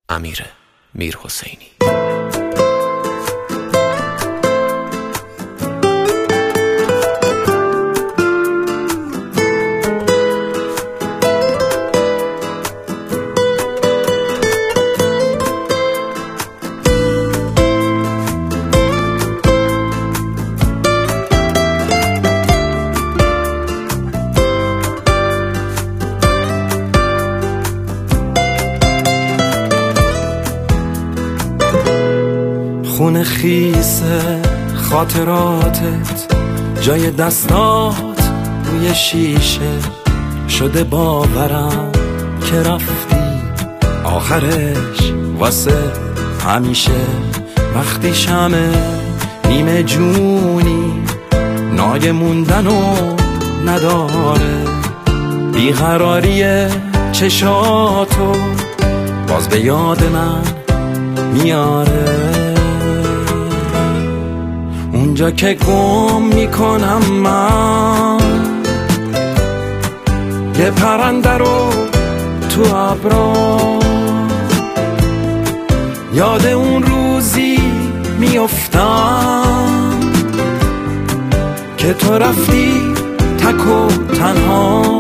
امیر میرحسینی. خون خیس خاطراتت جای دستات روی شیشه شده، باورم که رفتی آخرش واسه همیشه. وقتی شمه نیمه جونی نای موندنو نداره، بیقراری چشاتو باز به یاد من میاره. اونجا که گم میکنم من یه پرنده رو تو ابرا، یاد اون روزی میافتم که تو رفتی تک و تنها.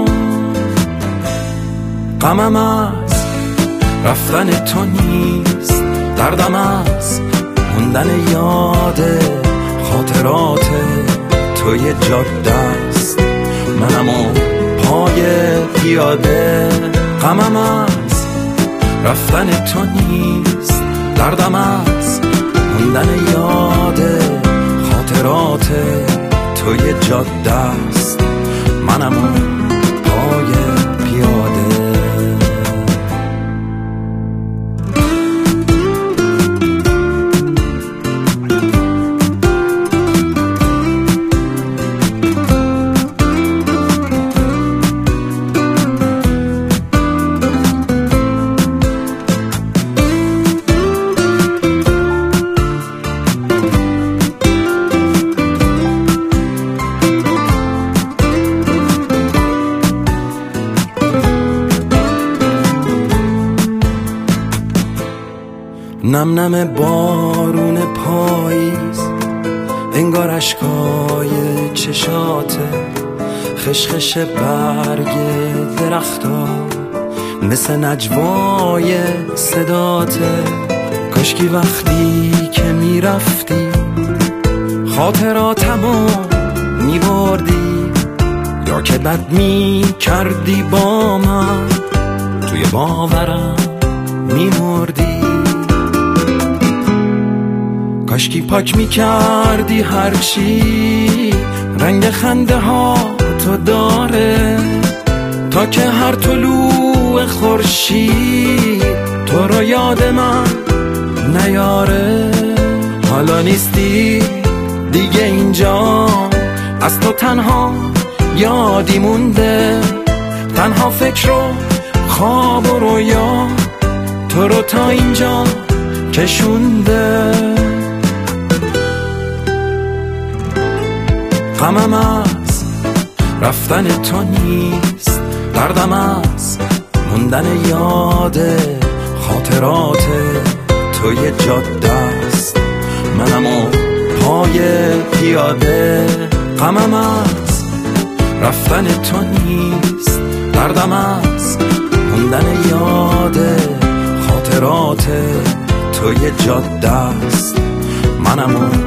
غمم از رفتن تو نیست، دردم از موندن یاد خاطرات توی جاده است. منم و پای پیاده، غمم از رفتن تو نیست، دردم از موندن یاد خاطرات توی جاده است. منم و پای پیاده. نم نم بارون پاییز، انگار اشکای چشاته، خشخش برگ درختا مثل نجوای صداته. کاشکی وقتی که میرفتی خاطراتمو میبردی، یا که بد میکردی با من توی باورم میمردی. کاشکی پاک میکردی هرچی رنگ خنده ها تو داره، تا که هر طلوع خورشید تو رو یاد من نیاره. حالا نیستی دیگه اینجا، از تو تنها یادی مونده، تنها فکر و خواب و رویا تو رو تا اینجا کشونده. غمم از رفتن تو نیست، دردم از موندن یاد خاطرات توی جاده است. منم و پای پیاده، غمم از رفتن تو نیست، دردم از موندن یاد خاطرات توی جاده است. منم و